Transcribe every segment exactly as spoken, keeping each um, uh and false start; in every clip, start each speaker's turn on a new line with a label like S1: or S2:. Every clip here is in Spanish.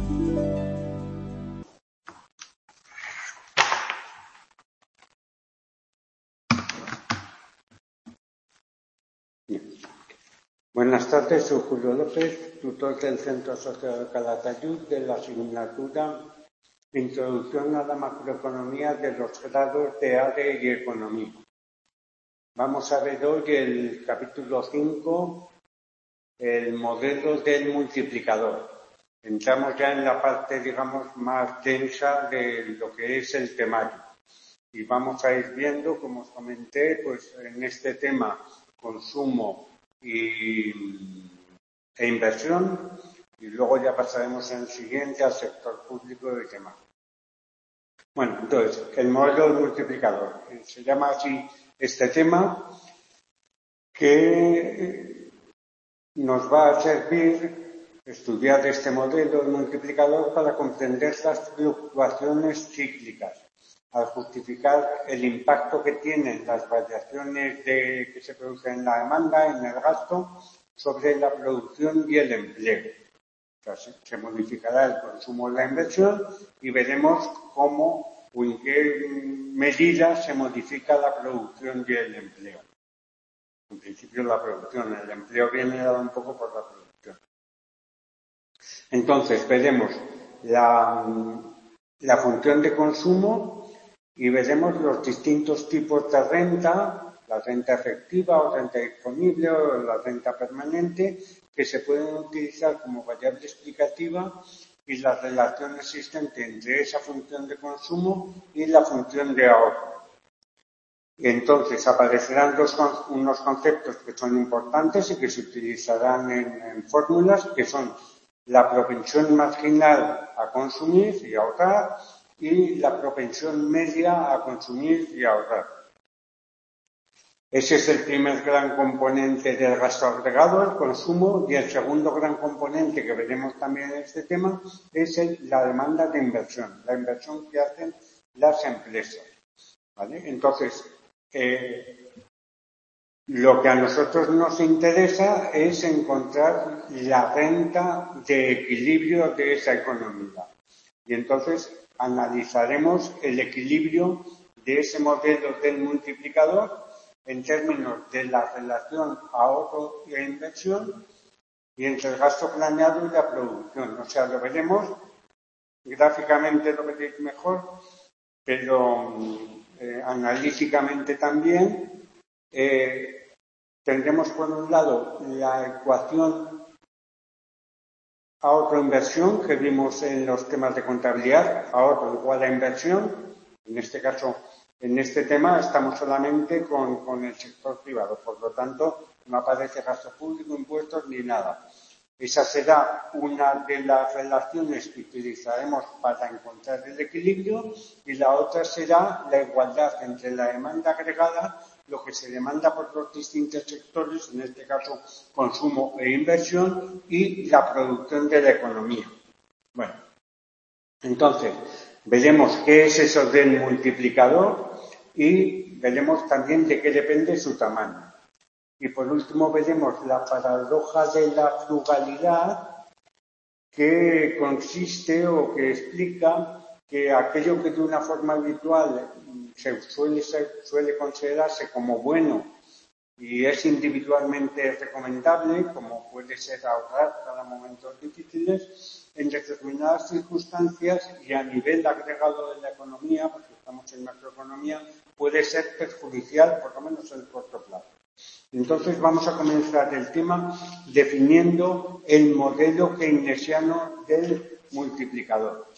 S1: Buenas tardes, soy Julio López, tutor del Centro Social de Calatayud de la asignatura Introducción a la Macroeconomía de los grados de A D E y Economía. Vamos a ver hoy el capítulo cinco, el modelo del multiplicador. Entramos ya en la parte, digamos, más densa de lo que es el temario. Y vamos a ir viendo, como os comenté, pues en este tema, consumo y, e inversión, y luego ya pasaremos en el siguiente al sector público y demás. Bueno, entonces, el modelo del multiplicador. Se llama así este tema, que nos va a servir estudiar este modelo del multiplicador para comprender las fluctuaciones cíclicas, al justificar el impacto que tienen las variaciones de, que se producen en la demanda, en el gasto, sobre la producción y el empleo. Entonces, se modificará el consumo y la inversión y veremos cómo o en qué medida se modifica la producción y el empleo. En principio la producción, el empleo viene dado un poco por la producción. Entonces, veremos la, la función de consumo y veremos los distintos tipos de renta, la renta efectiva o renta disponible o la renta permanente, que se pueden utilizar como variable explicativa y la relación existente entre esa función de consumo y la función de ahorro. Y entonces aparecerán dos, unos conceptos que son importantes y que se utilizarán en, en fórmulas, que son la propensión marginal a consumir y ahorrar y la propensión media a consumir y ahorrar. Ese es el primer gran componente del gasto agregado, el consumo, y el segundo gran componente que veremos también en este tema es el, la demanda de inversión, la inversión que hacen las empresas. ¿Vale? Entonces, eh, lo que a nosotros nos interesa es encontrar la renta de equilibrio de esa economía. Y entonces analizaremos el equilibrio de ese modelo del multiplicador en términos de la relación ahorro e inversión y entre el gasto planeado y la producción. O sea, lo veremos, gráficamente lo veréis mejor, pero eh, analíticamente también. Eh, tendremos por un lado la ecuación ahorro-inversión que vimos en los temas de contabilidad, ahorro igual a inversión. En este caso, en este tema estamos solamente con, con el sector privado, por lo tanto no aparece gasto público, impuestos ni nada. Esa será una de las relaciones que utilizaremos para encontrar el equilibrio y la otra será la igualdad entre la demanda agregada, lo que se demanda por los distintos sectores, en este caso consumo e inversión, y la producción de la economía. Bueno, entonces veremos qué es eso del multiplicador y veremos también de qué depende su tamaño. Y por último veremos la paradoja de la frugalidad, que consiste o que explica que aquello que de una forma habitual se suele, ser, suele considerarse como bueno y es individualmente recomendable, como puede ser ahorrar para momentos difíciles, en determinadas circunstancias y a nivel agregado de la economía, porque estamos en macroeconomía, puede ser perjudicial, por lo menos en el corto plazo. Entonces vamos a comenzar el tema definiendo el modelo keynesiano del multiplicador.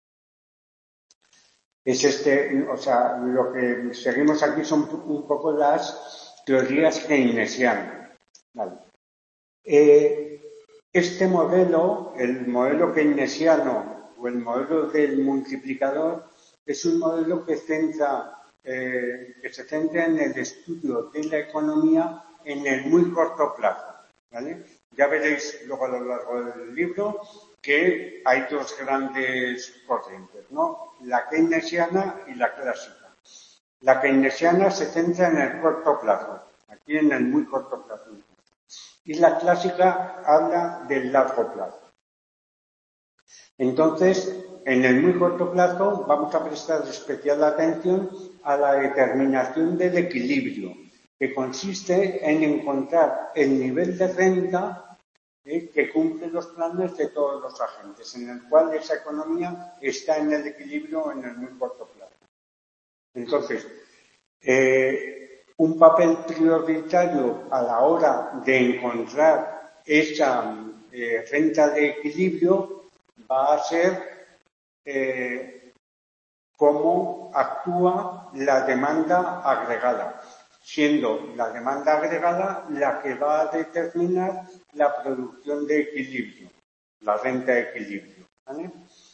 S1: Es este, o sea, lo que seguimos aquí son un poco las teorías keynesianas. Vale. Eh, este modelo, el modelo keynesiano o el modelo del multiplicador, es un modelo que centra Eh, que se centra en el estudio de la economía en el muy corto plazo, ¿vale? Ya veréis luego a lo largo del libro que hay dos grandes corrientes, ¿no? La keynesiana y la clásica. La keynesiana se centra en el corto plazo, aquí en el muy corto plazo. Y la clásica habla del largo plazo. Entonces, en el muy corto plazo vamos a prestar especial atención a la determinación del equilibrio, que consiste en encontrar el nivel de renta eh, que cumple los planes de todos los agentes, en el cual esa economía está en el equilibrio en el muy corto plazo. Entonces, eh, un papel prioritario a la hora de encontrar esa eh, renta de equilibrio va a ser eh, cómo actúa la demanda agregada, siendo la demanda agregada la que va a determinar la producción de equilibrio, la renta de equilibrio. ¿Vale?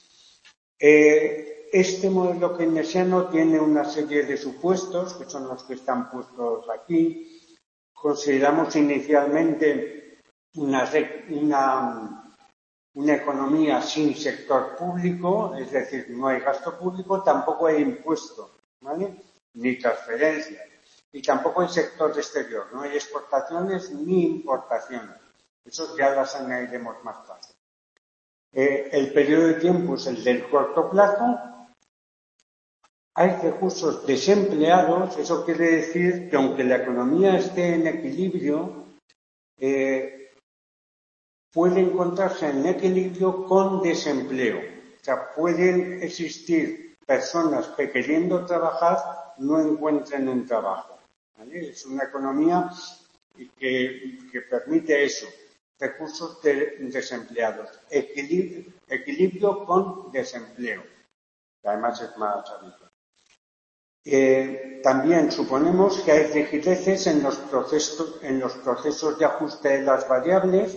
S1: Eh, este modelo keynesiano tiene una serie de supuestos, que son los que están puestos aquí. Consideramos inicialmente una, una, una economía sin sector público, es decir, no hay gasto público, tampoco hay impuestos, ¿vale? Ni transferencias. Y tampoco hay sector exterior, no hay exportaciones ni importaciones. Eso ya las añadiremos más tarde. Eh, el periodo de tiempo es el del corto plazo. Hay recursos desempleados, eso quiere decir que aunque la economía esté en equilibrio, eh, puede encontrarse en equilibrio con desempleo. O sea, pueden existir personas que queriendo trabajar no encuentren un trabajo. ¿Vale? Es una economía que, que permite eso. Recursos de desempleados, equilibrio, equilibrio con desempleo, que además es más habitual. Eh, también suponemos que hay rigideces en los procesos, en los procesos de ajuste de las variables,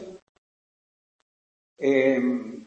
S1: eh,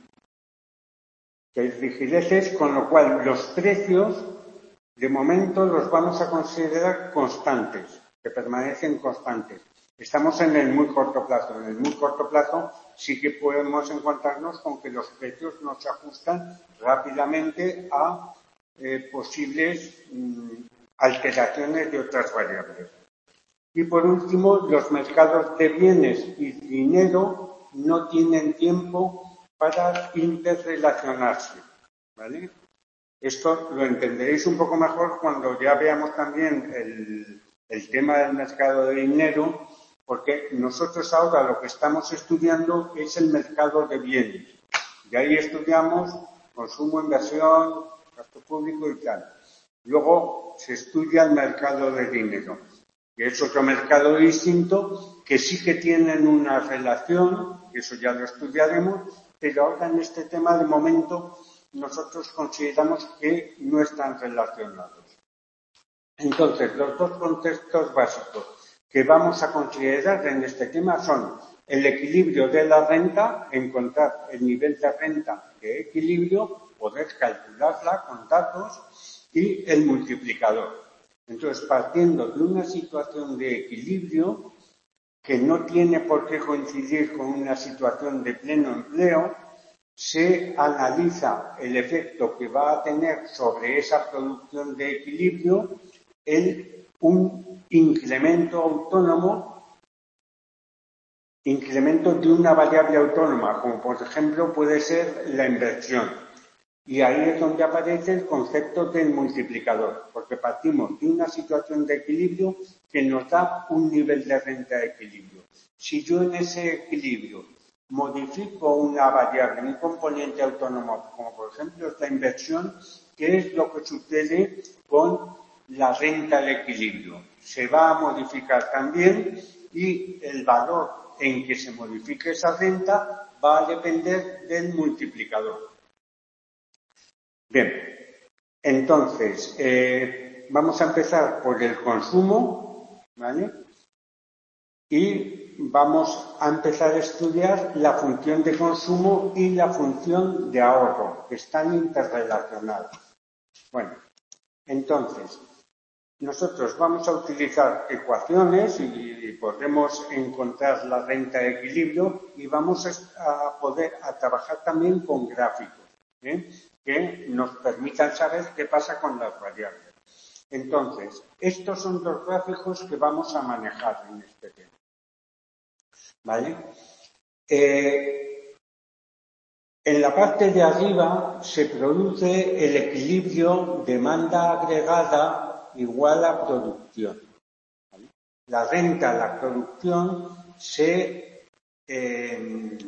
S1: que hay rigideces, con lo cual los precios, de momento, los vamos a considerar constantes, que permanecen constantes. Estamos en el muy corto plazo. En el muy corto plazo sí que podemos encontrarnos con que los precios no se ajustan rápidamente a eh, posibles mmm, alteraciones de otras variables. Y por último, los mercados de bienes y dinero no tienen tiempo para interrelacionarse, ¿vale? Esto lo entenderéis un poco mejor cuando ya veamos también el, el tema del mercado de dinero, porque nosotros ahora lo que estamos estudiando es el mercado de bienes. Y ahí estudiamos consumo, inversión, gasto público y tal. Luego se estudia el mercado de dinero, que es otro mercado distinto, que sí que tienen una relación, que eso ya lo estudiaremos, pero ahora en este tema de momento nosotros consideramos que no están relacionados. Entonces, los dos conceptos básicos que vamos a considerar en este tema son el equilibrio de la renta, encontrar el nivel de renta de equilibrio, poder calcularla con datos, y el multiplicador. Entonces, partiendo de una situación de equilibrio que no tiene por qué coincidir con una situación de pleno empleo, se analiza el efecto que va a tener sobre esa producción de equilibrio el, un incremento autónomo, incremento de una variable autónoma, como por ejemplo puede ser la inversión. Y ahí es donde aparece el concepto del multiplicador, porque partimos de una situación de equilibrio que nos da un nivel de renta de equilibrio. Si yo en ese equilibrio modifico una variable, un componente autónomo, como por ejemplo es la inversión, ¿qué es lo que sucede con la renta de equilibrio? Se va a modificar también y el valor en que se modifique esa renta va a depender del multiplicador. Bien, entonces, eh, vamos a empezar por el consumo, ¿vale? Y vamos a empezar a estudiar la función de consumo y la función de ahorro, que están interrelacionadas. Bueno, entonces, nosotros vamos a utilizar ecuaciones y, y podremos encontrar la renta de equilibrio y vamos a, a poder a trabajar también con gráficos, ¿eh? que nos permitan saber qué pasa con las variables. Entonces, estos son los gráficos que vamos a manejar en este tema. ¿Vale? Eh, En la parte de arriba se produce el equilibrio demanda agregada igual a producción. ¿Vale? La renta, la producción se, eh,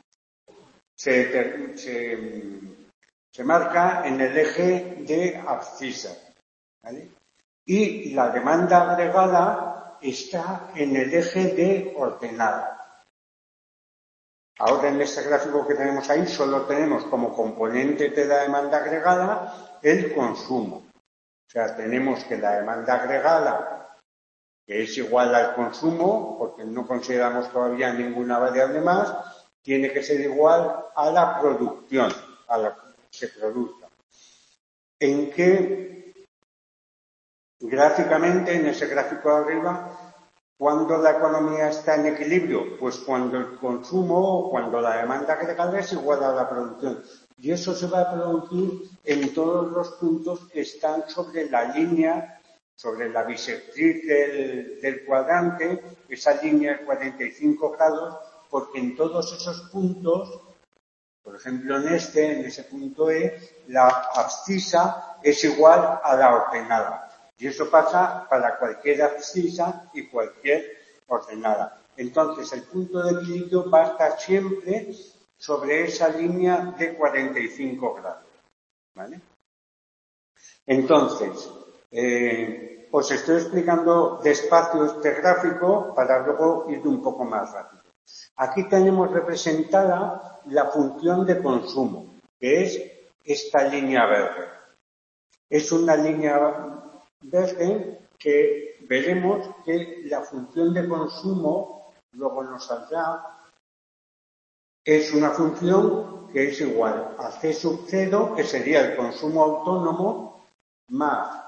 S1: se, se, se marca en el eje de abscisa, ¿vale? Y la demanda agregada está en el eje de ordenada. Ahora en este gráfico que tenemos ahí solo tenemos como componente de la demanda agregada el consumo. O sea, tenemos que la demanda agregada, que es igual al consumo, porque no consideramos todavía ninguna variable más, tiene que ser igual a la producción, a la que se produzca. En que gráficamente, en ese gráfico de arriba, ¿cuándo la economía está en equilibrio? Pues cuando el consumo o cuando la demanda agregada es igual a la producción. Y eso se va a producir en todos los puntos que están sobre la línea, sobre la bisectriz del, del cuadrante, esa línea de cuarenta y cinco grados, porque en todos esos puntos, por ejemplo en este, en ese punto E, la abscisa es igual a la ordenada. Y eso pasa para cualquier abscisa y cualquier ordenada. Entonces, el punto de equilibrio va a estar siempre sobre esa línea de cuarenta y cinco grados. ¿Vale? Entonces, eh, os estoy explicando despacio este gráfico para luego ir un poco más rápido. Aquí tenemos representada la función de consumo, que es esta línea verde. Es una línea verde que veremos que la función de consumo, luego nos saldrá, es una función que es igual a C sub cero, que sería el consumo autónomo, más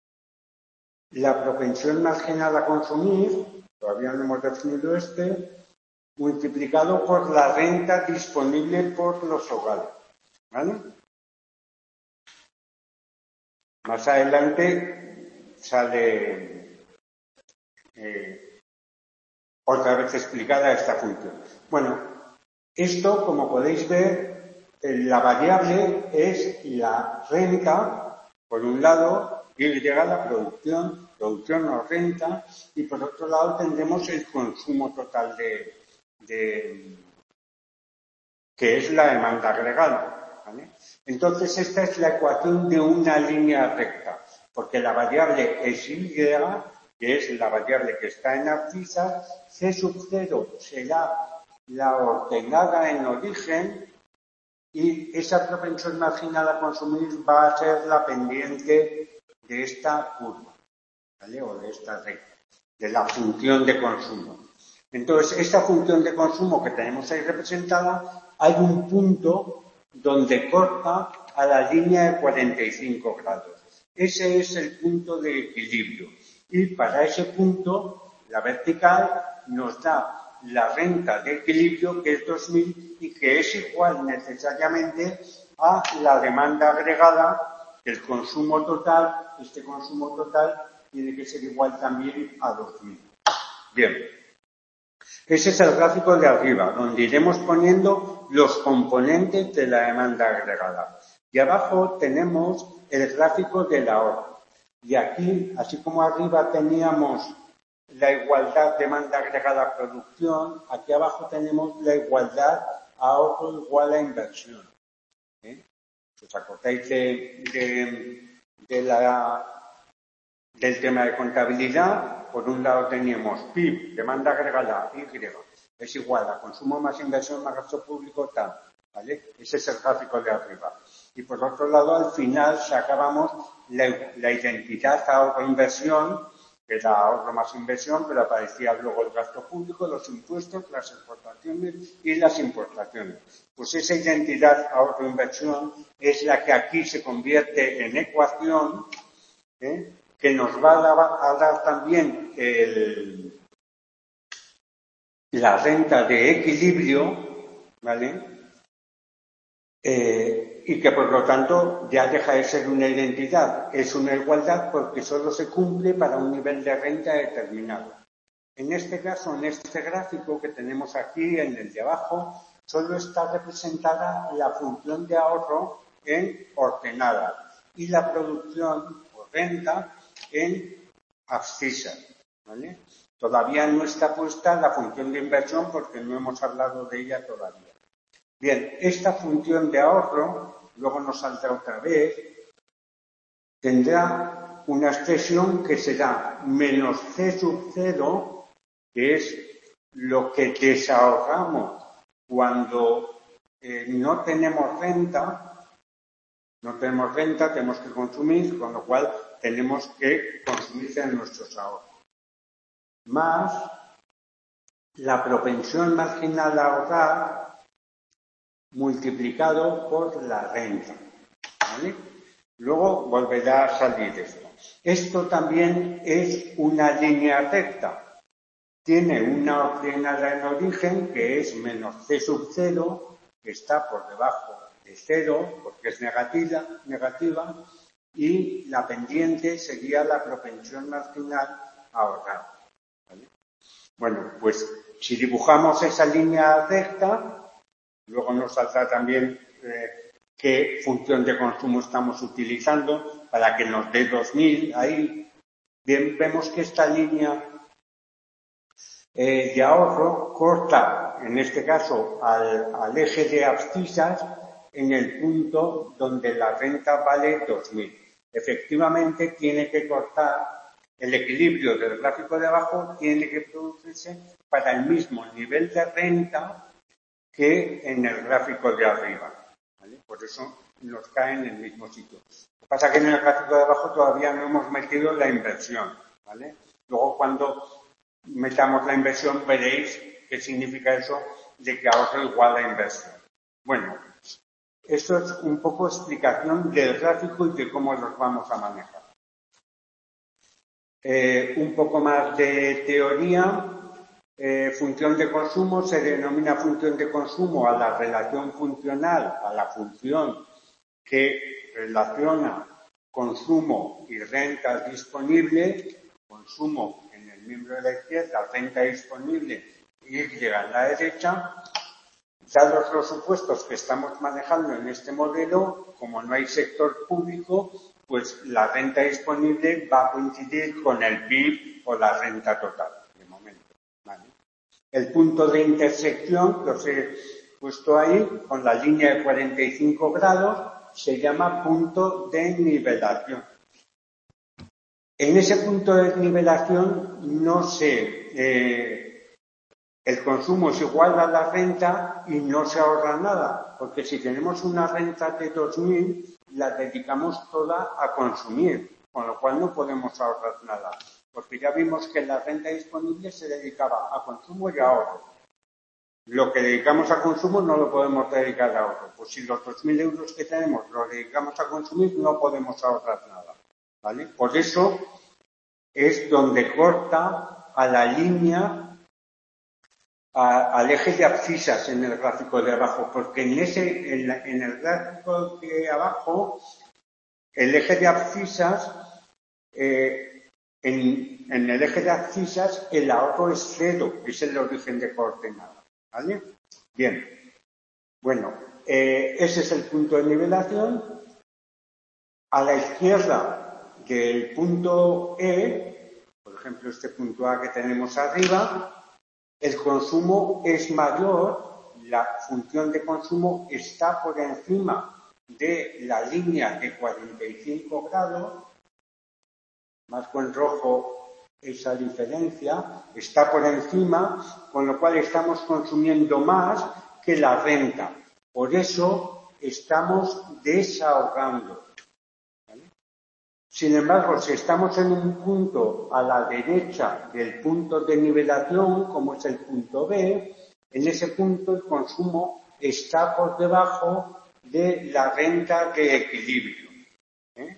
S1: la propensión marginal a consumir, todavía no hemos definido este, multiplicado por la renta disponible por los hogares. ¿Vale? Más adelante sale eh, otra vez explicada esta función. Bueno, esto, como podéis ver, la variable es la renta, por un lado, y llega la producción, producción o renta, y por otro lado tendremos el consumo total de, de que es la demanda agregada. ¿Vale? Entonces, esta es la ecuación de una línea recta, porque la variable es Y, que es la variable que está en abscisa, C sub cero será la ordenada en origen y esa propensión marginal a consumir va a ser la pendiente de esta curva, ¿vale? O de esta recta, de la función de consumo. Entonces, esta función de consumo que tenemos ahí representada, hay un punto donde corta a la línea de cuarenta y cinco grados. Ese es el punto de equilibrio. Y para ese punto, la vertical nos da la renta de equilibrio, que es dos mil, y que es igual necesariamente a la demanda agregada, el consumo total. Este consumo total tiene que ser igual también a dos mil. Bien. Ese es el gráfico de arriba, donde iremos poniendo los componentes de la demanda agregada. Y abajo tenemos el gráfico del ahorro. Y aquí, así como arriba teníamos la igualdad demanda agregada producción, aquí abajo tenemos la igualdad ahorro igual a inversión. ¿Eh? Si os acordáis de, de, de la, del tema de contabilidad, por un lado teníamos P I B, demanda agregada, Y, es igual a consumo más inversión más gasto público, tal. ¿Vale? Ese es el gráfico de arriba. Y por otro lado, al final sacábamos la, la identidad ahorro-inversión, que era ahorro más inversión, pero aparecía luego el gasto público, los impuestos, las exportaciones y las importaciones. Pues esa identidad ahorro-inversión es la que aquí se convierte en ecuación, ¿eh? que nos va a dar, a dar también el, la renta de equilibrio, ¿vale? Eh, y que por lo tanto ya deja de ser una identidad, es una igualdad porque solo se cumple para un nivel de renta determinado. En este caso, en este gráfico que tenemos aquí, en el de abajo, solo está representada la función de ahorro en ordenada y la producción o renta en abscisas, ¿vale? Todavía no está puesta la función de inversión porque no hemos hablado de ella todavía. Bien, esta función de ahorro, luego nos saldrá otra vez, tendrá una expresión que será menos C sub cero, que es lo que desahorramos cuando eh, no tenemos renta, no tenemos renta, tenemos que consumir, con lo cual tenemos que consumir en nuestros ahorros. Más la propensión marginal a ahorrar multiplicado por la renta, ¿vale? Luego volverá a salir esto. Esto también es una línea recta. Tiene una ordenada en origen que es menos C sub cero, que está por debajo de cero porque es negativa, negativa y la pendiente sería la propensión marginal a ahorrar, ¿vale? Bueno, pues si dibujamos esa línea recta, luego nos saldrá también eh, qué función de consumo estamos utilizando para que nos dé dos mil. Ahí bien, vemos que esta línea eh, de ahorro corta, en este caso, al, al eje de abscisas en el punto donde la renta vale dos mil. Efectivamente, tiene que cortar el equilibrio del gráfico de abajo, tiene que producirse para el mismo nivel de renta que en el gráfico de arriba, ¿vale? Por eso nos cae en el mismo sitio. Lo que pasa es que en el gráfico de abajo todavía no hemos metido la inversión, ¿vale? Luego cuando metamos la inversión veréis qué significa eso de que ahorro igual a inversión. Bueno, esto es un poco explicación del gráfico y de cómo los vamos a manejar. Eh, un poco más de teoría. Eh, función de consumo se denomina función de consumo a la relación funcional, a la función que relaciona consumo y renta disponible, consumo en el miembro de la izquierda, renta disponible y Y en la derecha. Dados los supuestos que estamos manejando en este modelo, como no hay sector público, pues la renta disponible va a coincidir con el P I B o la renta total. ¿Vale? El punto de intersección, que os he puesto ahí, con la línea de cuarenta y cinco grados, se llama punto de nivelación. En ese punto de nivelación no se, eh, el consumo es igual a la renta y no se ahorra nada, porque si tenemos una renta de dos mil, la dedicamos toda a consumir, con lo cual no podemos ahorrar nada. Porque ya vimos que la renta disponible se dedicaba a consumo y a ahorro. Lo que dedicamos a consumo no lo podemos dedicar a ahorro. Pues si los dos mil euros que tenemos los dedicamos a consumir, no podemos ahorrar nada, ¿vale? Por eso es donde corta a la línea, a, al eje de abscisas en el gráfico de abajo, porque en, ese, en, la, en el gráfico de abajo, el eje de abscisas... Eh, En, en el eje de abscisas el ahorro es cero, es el origen de coordenada, ¿vale? Bien, bueno, eh, ese es el punto de nivelación. A la izquierda del punto E, por ejemplo este punto A que tenemos arriba, el consumo es mayor, la función de consumo está por encima de la línea de cuarenta y cinco grados, marco en rojo esa diferencia, está por encima, con lo cual estamos consumiendo más que la renta. Por eso estamos desahorrando, ¿vale? Sin embargo, si estamos en un punto a la derecha del punto de nivelación, como es el punto B, en ese punto el consumo está por debajo de la renta de equilibrio, ¿eh?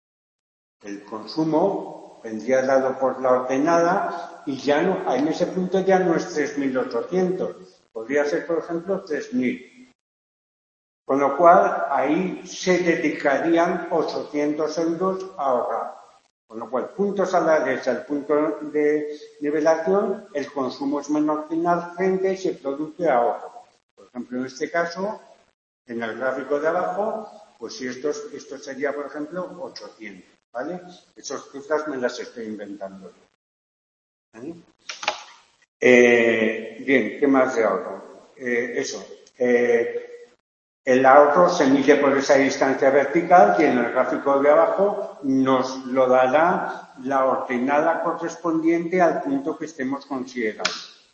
S1: El consumo vendría dado por la ordenada y ya no, en ese punto ya no es tres mil ochocientos, podría ser, por ejemplo, tres mil. Con lo cual, ahí se dedicarían ochocientos euros a ahorrar. Con lo cual, puntos a la derecha, el punto de nivelación, el consumo es menor que la renta y se produce ahorro. Pues ejemplo, en este caso, en el gráfico de abajo, pues si esto, esto sería, por ejemplo, ochocientos, ¿vale? Esas cifras me las estoy inventando yo. ¿Vale? Eh, bien, ¿qué más de ahorro? Eh, eso. Eh, el ahorro se mide por esa distancia vertical y en el gráfico de abajo nos lo dará la ordenada correspondiente al punto que estemos considerando.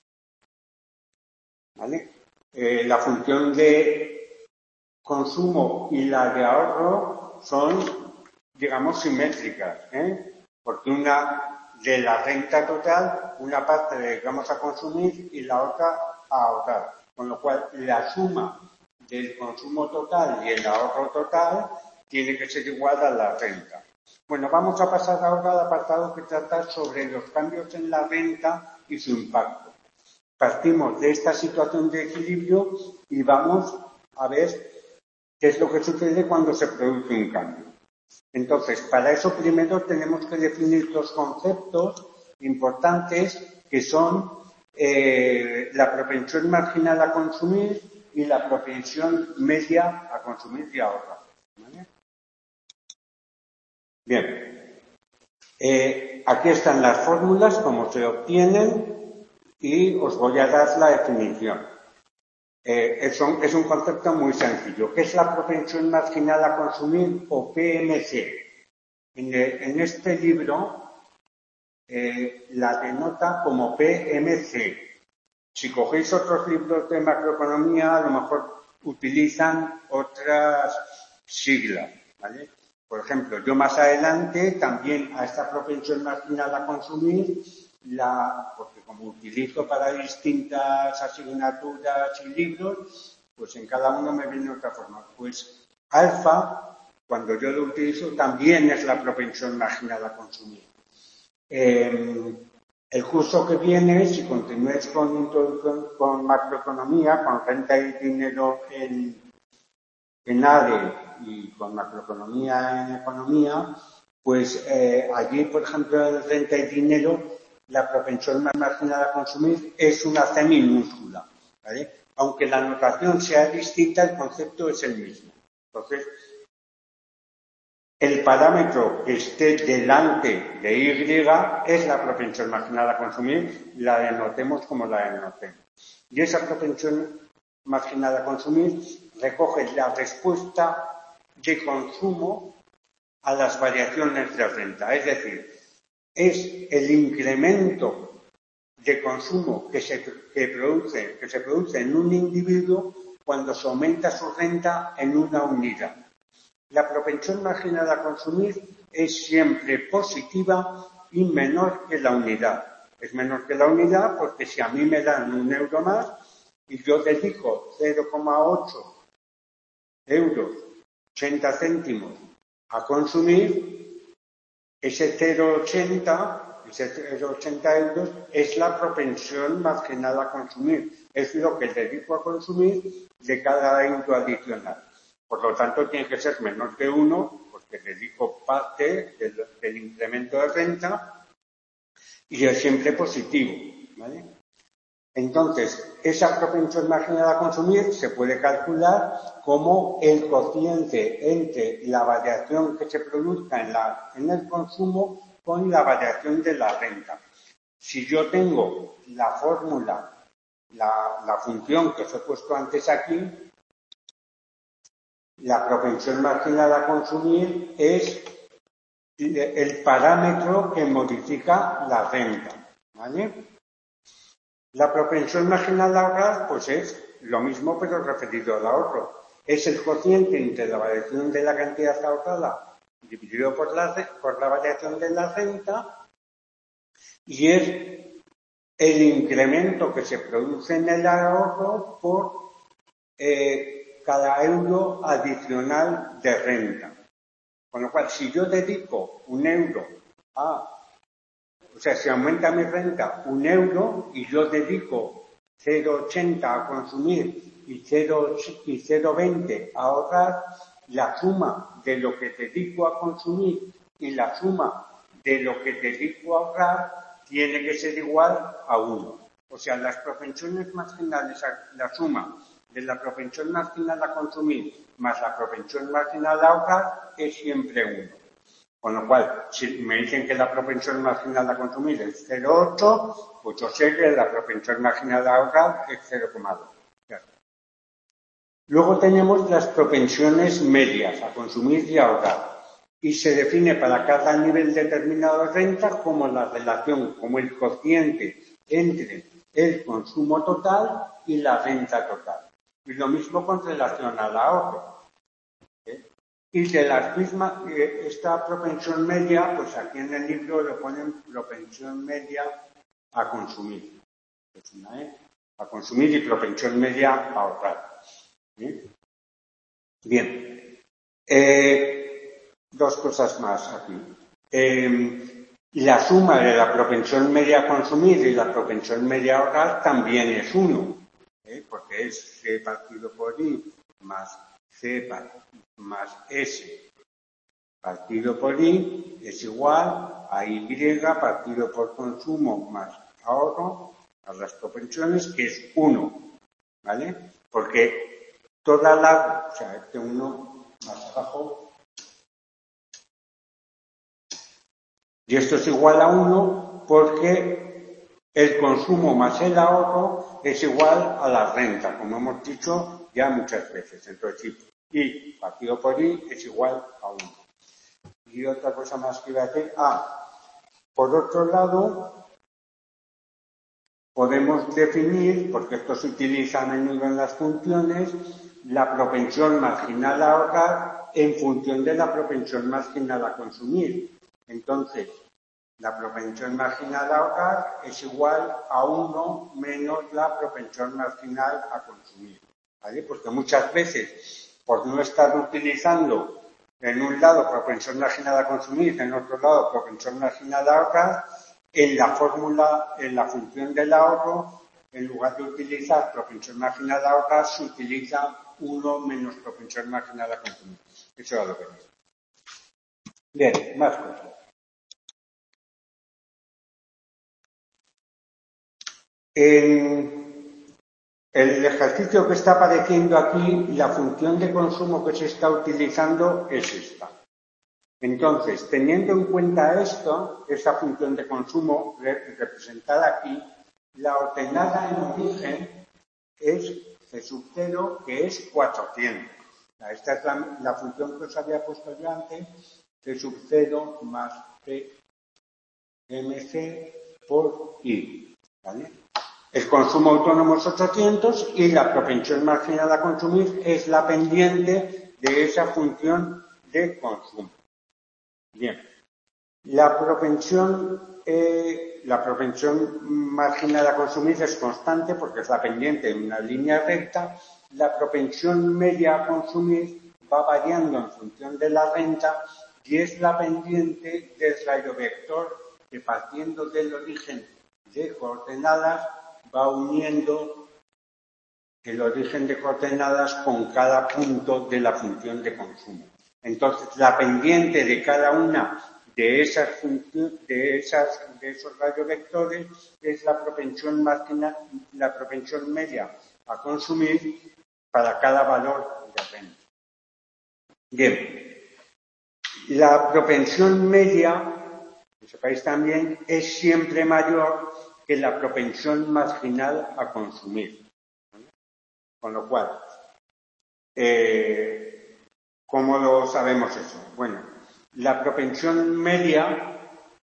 S1: ¿Vale? Eh, la función de consumo y la de ahorro son, digamos, simétricas, ¿eh? Porque una de la renta total, una parte la dedicamos a consumir y la otra a ahorrar. Con lo cual, la suma del consumo total y el ahorro total tiene que ser igual a la renta. Bueno, vamos a pasar ahora al apartado que trata sobre los cambios en la renta y su impacto. Partimos de esta situación de equilibrio y vamos a ver qué es lo que sucede cuando se produce un cambio. Entonces, para eso primero tenemos que definir dos conceptos importantes que son eh, la propensión marginal a consumir y la propensión media a consumir y ahorrar. ¿Vale? Bien, eh, aquí están las fórmulas, cómo se obtienen y os voy a dar la definición. Eh, es, un, es un concepto muy sencillo. ¿Qué es la propensión marginal a consumir o P M C? En, en este libro eh, la denota como P M C. Si cogéis otros libros de macroeconomía, a lo mejor utilizan otras siglas, ¿vale? Por ejemplo, yo más adelante también a esta propensión marginal a consumir, la, porque como utilizo para distintas asignaturas y libros, pues en cada uno me viene otra forma. Pues alfa, cuando yo lo utilizo, también es la propensión marginal a consumir. Eh, el curso que viene, si continúes con introducción con macroeconomía, con renta y dinero en, en A D E y con macroeconomía en economía, pues eh, allí, por ejemplo, en renta y dinero, la propensión marginal a consumir es una C minúscula, ¿vale? Aunque la notación sea distinta, el concepto es el mismo. Entonces, el parámetro que esté delante de Y es la propensión marginal a consumir, la denotemos como la denotemos. Y esa propensión marginal a consumir recoge la respuesta de consumo a las variaciones de renta. Es decir, es el incremento de consumo que se, que produce, que se produce en un individuo cuando se aumenta su renta en una unidad. La propensión marginal a consumir es siempre positiva y menor que la unidad. Es menor que la unidad porque si a mí me dan un euro más y yo dedico cero coma ocho euros, ochenta céntimos a consumir, ese cero coma ochenta, ese cero coma ochenta euros es la propensión marginal a consumir. Es lo que dedico a consumir de cada euro adicional. Por lo tanto, tiene que ser menor que uno, porque dedico parte del, del incremento de renta y es siempre positivo, ¿vale? Entonces, esa propensión marginal a consumir se puede calcular como el cociente entre la variación que se produzca en, la, en el consumo con la variación de la renta. Si yo tengo la fórmula, la, la función que os he puesto antes aquí, la propensión marginal a consumir es el parámetro que modifica la renta, ¿vale? La propensión marginal a ahorrar, pues es lo mismo pero referido al ahorro. Es el cociente entre la variación de la cantidad ahorrada dividido por la, por la variación de la renta y es el incremento que se produce en el ahorro por eh, cada euro adicional de renta. Con lo cual, si yo dedico un euro a, o sea, si aumenta mi renta un euro y yo dedico cero coma ochenta a consumir y cero coma veinte a ahorrar, la suma de lo que dedico a consumir y la suma de lo que dedico a ahorrar tiene que ser igual a uno. O sea, las propensiones marginales, la suma que la propensión marginal a consumir más la propensión marginal a ahorrar es siempre uno. Con lo cual, si me dicen que la propensión marginal a consumir es cero coma ocho, pues yo sé que la propensión marginal a ahorrar es cero coma dos. Claro. Luego tenemos las propensiones medias a consumir y a ahorrar. Y se define para cada nivel determinado de renta como la relación, como el cociente entre el consumo total y la renta total. Y lo mismo con relación al ahorro. ¿eh? Y de las mismas, eh, esta propensión media, pues aquí en el libro lo ponen propensión media a consumir. Es una, ¿eh? A consumir y propensión media a ahorrar. ¿eh? Bien. Eh, Dos cosas más aquí. Eh, la suma de la propensión media a consumir y la propensión media a ahorrar también es uno, ¿eh? porque es C partido por I más C más S partido por I es igual a Y partido por consumo más ahorro a las propensiones, que es uno, ¿vale? Porque toda la, o sea, este uno más abajo. Y esto es igual a uno porque el consumo más el ahorro es igual a la renta, como hemos dicho ya muchas veces. Entonces, I partido por I es igual a uno. Y otra cosa más que iba a decir. Ah, por otro lado, podemos definir, porque esto se utiliza a menudo en las funciones, la propensión marginal a ahorrar en función de la propensión marginal a consumir. Entonces, la propensión marginal a ahorrar es igual a uno menos la propensión marginal a consumir, ¿vale? Porque muchas veces, por no estar utilizando en un lado propensión marginal a consumir, en otro lado propensión marginal a ahorrar, en la fórmula, en la función del ahorro, en lugar de utilizar propensión marginal a ahorrar, se utiliza uno menos propensión marginal a consumir. Eso era lo que es. Bien, más cosas. En el ejercicio que está apareciendo aquí, la función de consumo que se está utilizando es esta. Entonces, teniendo en cuenta esto, esa función de consumo representada aquí, la ordenada en origen es C sub cero, que es cuatrocientos. Esta es la, la función que os había puesto yo antes, C sub cero más P M C por I. ¿Vale? El consumo autónomo es ochocientos y la propensión marginal a consumir es la pendiente de esa función de consumo. Bien. La propensión, eh, la propensión marginal a consumir es constante porque es la pendiente en una línea recta. La propensión media a consumir va variando en función de la renta y es la pendiente del radiovector que, partiendo del origen de coordenadas, va uniendo el origen de coordenadas con cada punto de la función de consumo. Entonces, la pendiente de cada una de esas funciones, de esas, de esos radiovectores es la propensión marginal, la propensión media a consumir para cada valor de renta. Bien. La propensión media, que sepáis también, es siempre mayor que la propensión marginal a consumir. Con lo cual, eh, ¿cómo lo sabemos eso? Bueno, la propensión media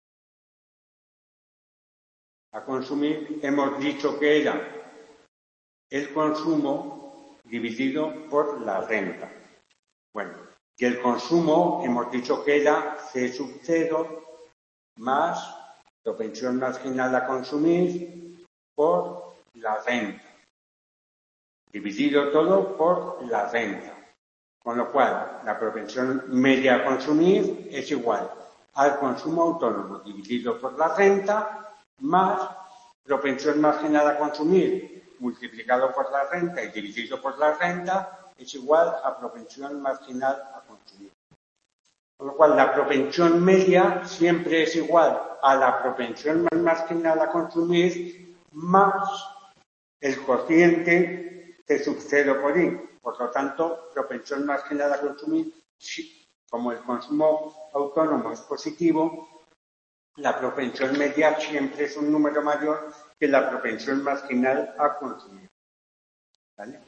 S1: a consumir hemos dicho que era el consumo dividido por la renta. Bueno, y el consumo hemos dicho que era C sub cero más propensión marginal a consumir por la renta. Dividido todo por la renta. Con lo cual, la propensión media a consumir es igual al consumo autónomo dividido por la renta más propensión marginal a consumir multiplicado por la renta y dividido por la renta es igual a propensión marginal a consumir. Con lo cual, la propensión media siempre es igual a la propensión marginal a consumir más el cociente C sub cero por I. Por lo tanto, propensión marginal a consumir, como el consumo autónomo es positivo, la propensión media siempre es un número mayor que la propensión marginal a consumir. ¿Vale?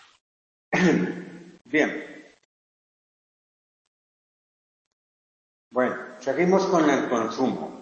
S1: Bien. Bueno, seguimos con el consumo.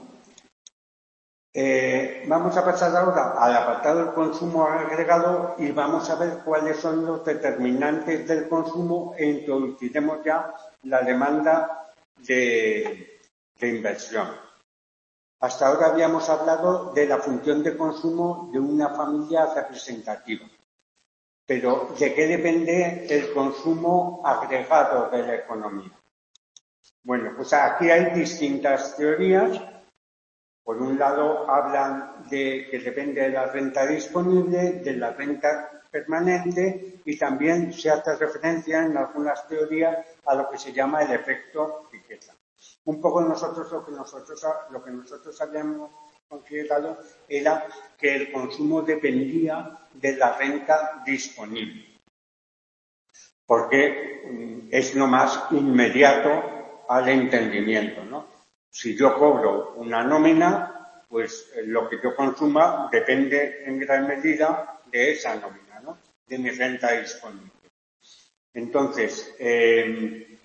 S1: Eh, vamos a pasar ahora al apartado del consumo agregado y vamos a ver cuáles son los determinantes del consumo e introduciremos ya la demanda de, de inversión. Hasta ahora habíamos hablado de la función de consumo de una familia representativa. Pero, ¿de qué depende el consumo agregado de la economía? Bueno, pues aquí hay distintas teorías. Por un lado, hablan de que depende de la renta disponible, de la renta permanente y también se hace referencia en algunas teorías a lo que se llama el efecto riqueza. Un poco nosotros lo que nosotros, lo que nosotros habíamos considerado era que el consumo dependía de la renta disponible, porque es lo más inmediato al entendimiento, ¿no? Si yo cobro una nómina, pues lo que yo consuma depende en gran medida de esa nómina, ¿no? De mi renta disponible. Entonces, eh,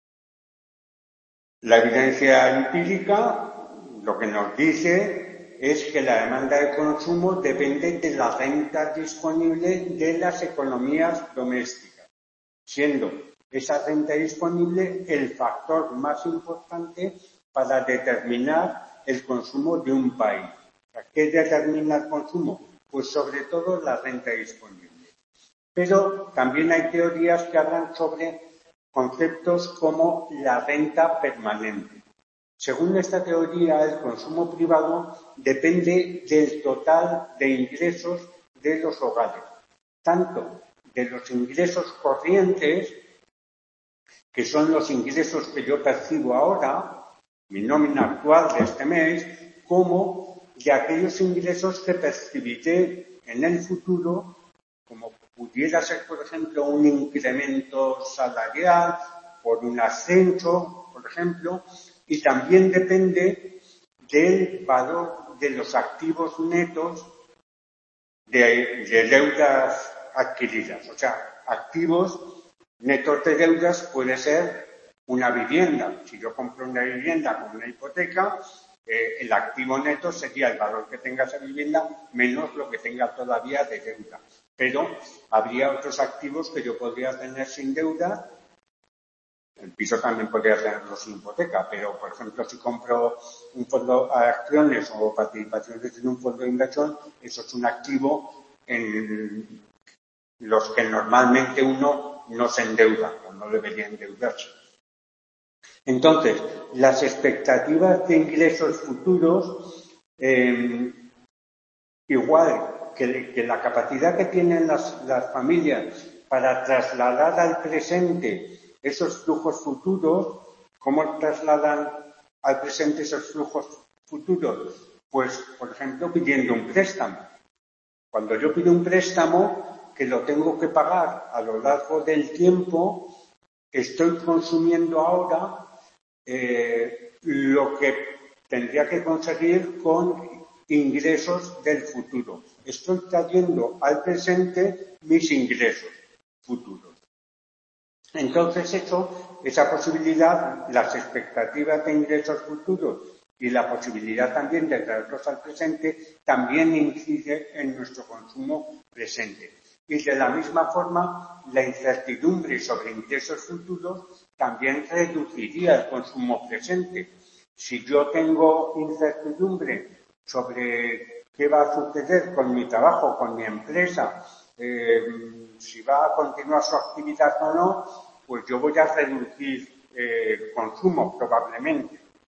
S1: la evidencia empírica lo que nos dice es que la demanda de consumo depende de la renta disponible de las economías domésticas, siendo esa renta disponible el factor más importante para determinar el consumo de un país. ¿Qué determina el consumo? Pues sobre todo la renta disponible. Pero también hay teorías que hablan sobre conceptos como la renta permanente. Según esta teoría, el consumo privado depende del total de ingresos de los hogares, tanto de los ingresos corrientes, que son los ingresos que yo percibo ahora, mi nómina actual de este mes, como de aquellos ingresos que percibiré en el futuro, como pudiera ser, por ejemplo, un incremento salarial, por un ascenso, por ejemplo, y también depende del valor de los activos netos de, de deudas adquiridas. O sea, activos netos de deudas puede ser una vivienda. Si yo compro una vivienda con una hipoteca, eh, el activo neto sería el valor que tenga esa vivienda menos lo que tenga todavía de deuda. Pero habría otros activos que yo podría tener sin deuda. El piso también podría tenerlo sin hipoteca, pero, por ejemplo, si compro un fondo de acciones o participaciones en un fondo de inversión, eso es un activo en los que normalmente uno no se endeuda o no debería endeudarse. Entonces, las expectativas de ingresos futuros, eh, igual que, que la capacidad que tienen las, las familias para trasladar al presente esos flujos futuros, ¿cómo trasladan al presente esos flujos futuros? Pues, por ejemplo, pidiendo un préstamo. Cuando yo pido un préstamo, que lo tengo que pagar a lo largo del tiempo, estoy consumiendo ahora eh, lo que tendría que conseguir con ingresos del futuro. Estoy trayendo al presente mis ingresos futuros. Entonces eso, esa posibilidad, las expectativas de ingresos futuros y la posibilidad también de traerlos al presente, también incide en nuestro consumo presente. Y de la misma forma, la incertidumbre sobre ingresos futuros también reduciría el consumo presente. Si yo tengo incertidumbre sobre qué va a suceder con mi trabajo, con mi empresa, eh, si va a continuar su actividad o no, pues yo voy a reducir el eh, consumo probablemente.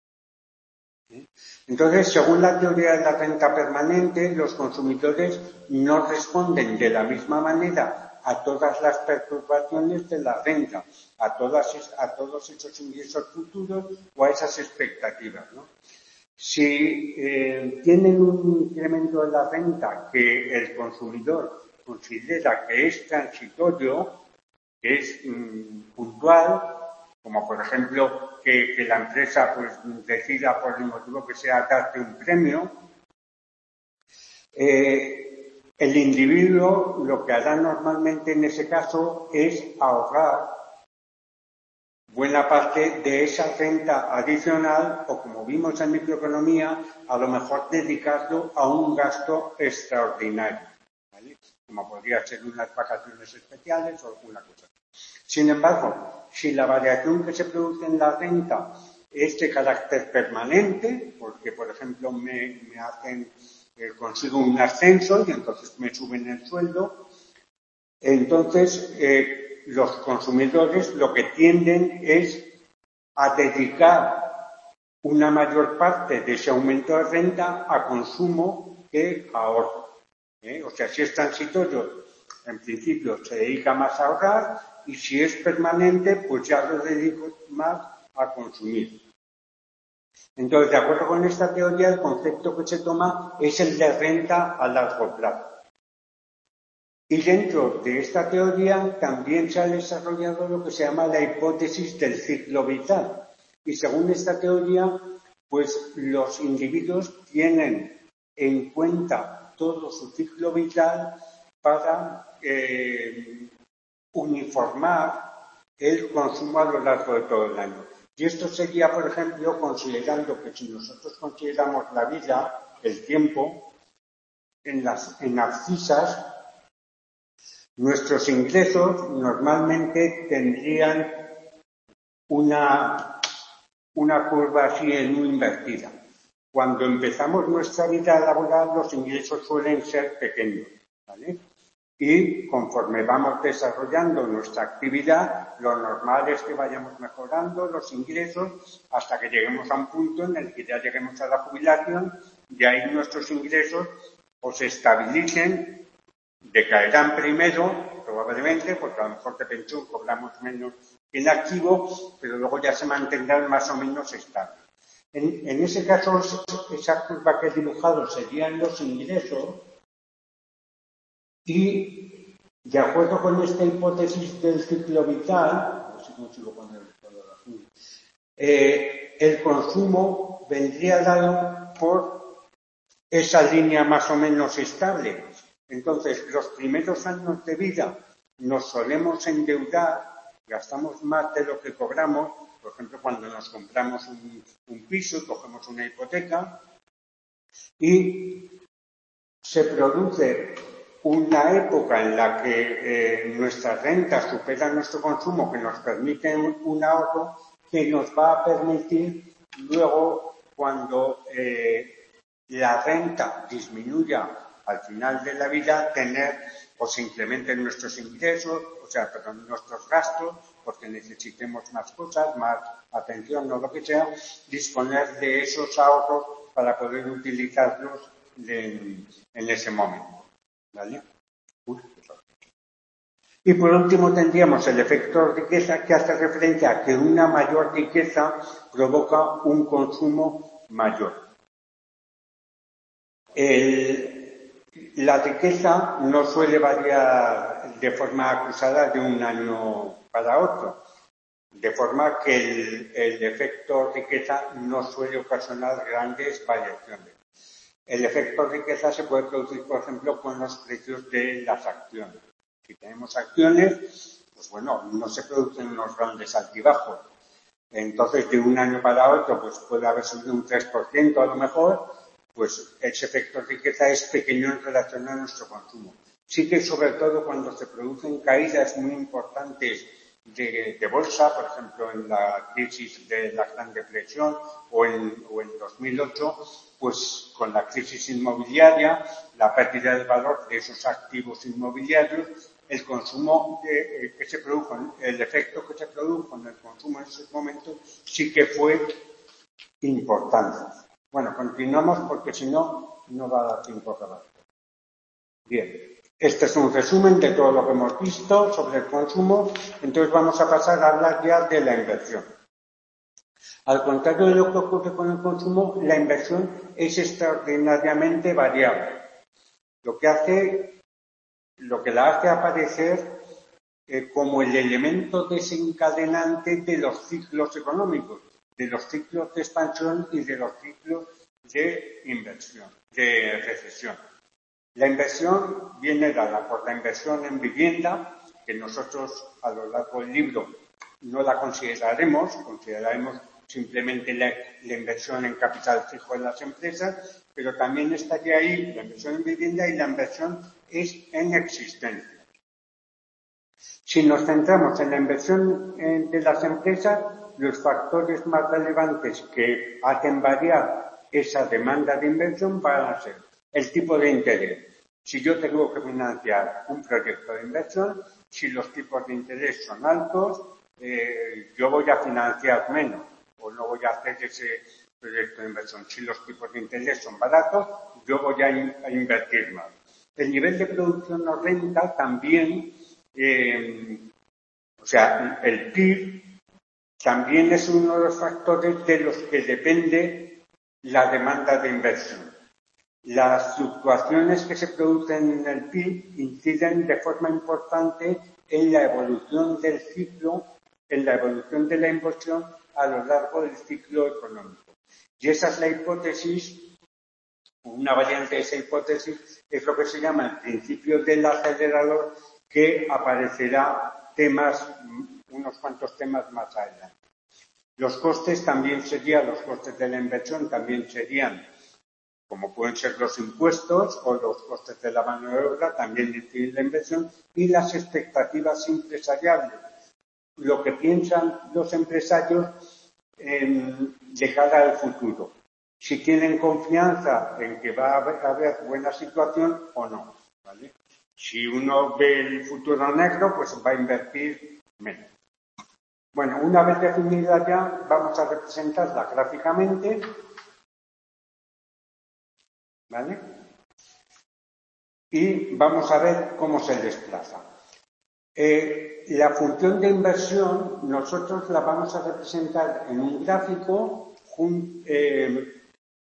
S1: Entonces, según la teoría de la renta permanente, los consumidores no responden de la misma manera a todas las perturbaciones de la renta, a, todas, a todos esos ingresos futuros o a esas expectativas, ¿no? Si eh, tienen un incremento de la renta que el consumidor considera que es transitorio, que es mmm, puntual, como por ejemplo que, que la empresa pues decida por el motivo que sea darte un premio, eh, el individuo lo que hará normalmente en ese caso es ahorrar buena parte de esa renta adicional o, como vimos en microeconomía, a lo mejor dedicarlo a un gasto extraordinario, ¿vale? Como podría ser unas vacaciones especiales o alguna cosa. Sin embargo, si la variación que se produce en la renta es de carácter permanente, porque, por ejemplo, me, me hacen, eh, consigo un ascenso y entonces me suben el sueldo, entonces eh, los consumidores lo que tienden es a dedicar una mayor parte de ese aumento de renta a consumo que a ahorro. ¿eh? O sea, si es transitorio, en principio se dedica más a ahorrar y si es permanente, pues ya lo dedico más a consumir. Entonces, de acuerdo con esta teoría, el concepto que se toma es el de renta a largo plazo. Y dentro de esta teoría también se ha desarrollado lo que se llama la hipótesis del ciclo vital. Y según esta teoría, pues los individuos tienen en cuenta todo su ciclo vital para eh, uniformar el consumo a lo largo de todo el año. Y esto sería, por ejemplo, considerando que si nosotros consideramos la vida, el tiempo, en las en abscisas, nuestros ingresos normalmente tendrían una, una curva así en U invertida. Cuando empezamos nuestra vida laboral, los ingresos suelen ser pequeños, ¿vale? Y conforme vamos desarrollando nuestra actividad, lo normal es que vayamos mejorando los ingresos hasta que lleguemos a un punto en el que ya lleguemos a la jubilación y ahí nuestros ingresos o se estabilicen, decaerán primero, probablemente, porque a lo mejor de pensión cobramos menos que en activo, pero luego ya se mantendrán más o menos estables. En, en ese caso, esa curva que he dibujado serían los ingresos y, de acuerdo con esta hipótesis del ciclo vital, a ver si consigo poner el color azul, eh, el consumo vendría dado por esa línea más o menos estable. Entonces, los primeros años de vida nos solemos endeudar, gastamos más de lo que cobramos, por ejemplo, cuando nos compramos un, un piso y cogemos una hipoteca, y se produce una época en la que eh, nuestras rentas superan nuestro consumo, que nos permite un, un ahorro que nos va a permitir luego, cuando eh, la renta disminuya al final de la vida, tener o se incrementen nuestros ingresos, o sea, perdón, nuestros gastos, porque necesitemos más cosas, más atención o lo que sea, disponer de esos ahorros para poder utilizarlos en, en ese momento. ¿Vale? Uy, y por último tendríamos el efecto riqueza, que hace referencia a que una mayor riqueza provoca un consumo mayor. El, la riqueza no suele variar de forma acusada de un año para otro, de forma que el, el efecto riqueza no suele ocasionar grandes variaciones. El efecto riqueza se puede producir, por ejemplo, con los precios de las acciones. Si tenemos acciones, pues bueno, no se producen unos grandes altibajos. Entonces, de un año para otro, pues puede haber subido un tres por ciento a lo mejor, pues ese efecto de riqueza es pequeño en relación a nuestro consumo. Sí que sobre todo cuando se producen caídas muy importantes de, de bolsa, por ejemplo en la crisis de la Gran Depresión o en, o en dos mil ocho, pues con la crisis inmobiliaria, la pérdida de valor de esos activos inmobiliarios, el consumo de, eh, que se produjo, el efecto que se produjo en el consumo en esos momentos sí que fue importante. Bueno, continuamos porque si no, no va a dar tiempo a acabar. Bien, este es un resumen de todo lo que hemos visto sobre el consumo, entonces vamos a pasar a hablar ya de la inversión. Al contrario de lo que ocurre con el consumo, la inversión es extraordinariamente variable. Lo que hace lo que la hace aparecer eh, como el elemento desencadenante de los ciclos económicos, de los ciclos de expansión y de los ciclos de inversión, de recesión. La inversión viene dada por la inversión en vivienda, que nosotros a lo largo del libro no la consideraremos, consideraremos simplemente la, la inversión en capital fijo en las empresas, pero también estaría ahí la inversión en vivienda y la inversión es en existencia. Si nos centramos en la inversión en, de las empresas, los factores más relevantes que hacen variar esa demanda de inversión van a ser el tipo de interés. Si yo tengo que financiar un proyecto de inversión, si los tipos de interés son altos, eh, yo voy a financiar menos o no voy a hacer ese proyecto de inversión. Si los tipos de interés son baratos, yo voy a, in, a invertir más. El nivel de producción o renta también, eh, o sea, el P I B también es uno de los factores de los que depende la demanda de inversión. Las fluctuaciones que se producen en el P I B inciden de forma importante en la evolución del ciclo, en la evolución de la inversión a lo largo del ciclo económico. Y esa es la hipótesis, una variante de esa hipótesis es lo que se llama el principio del acelerador, que aparecerá temas, unos cuantos temas más adelante. Los costes también serían, los costes de la inversión también serían, como pueden ser los impuestos o los costes de la mano de obra, también inciden la inversión, y las expectativas empresariales, lo que piensan los empresarios en, de cara al futuro, si tienen confianza en que va a haber, a haber buena situación o no, ¿vale? Si uno ve el futuro negro, pues va a invertir menos. Bueno, una vez definida ya, vamos a representarla gráficamente, ¿vale? Y vamos a ver cómo se desplaza. Eh, la función de inversión nosotros la vamos a representar en un gráfico jun, eh,